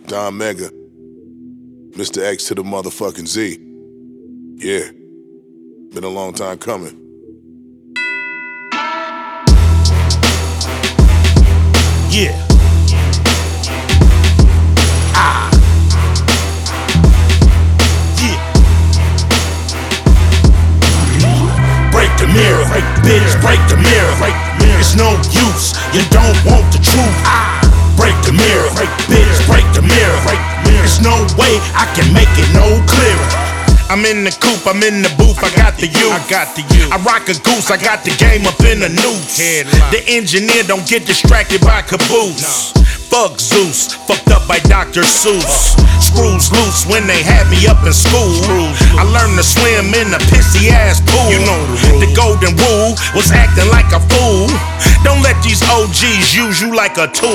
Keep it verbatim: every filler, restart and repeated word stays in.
Don Mega, Mister X to the motherfucking Z. Yeah, been a long time coming. Yeah. Ah. Yeah. Break the mirror, break the bitch, break the mirror, break the mirror. It's no use, you don't want the truth. Ah. Break the mirror, break the bitch, break the mirror, break the mirror. There's no way I can make it no clearer. I'm in the coop, I'm in the booth, I got the youth. I got the youth. I rock a goose, I got the game up in the noose. The engineer don't get distracted by caboose. No. Fuck Zeus, fucked up by Doctor Seuss. Screws loose when they had me up in school. I learned to swim in the pissy ass pool. You know the, the golden rule was acting like a fool. Don't let these O Gs use you like a tool.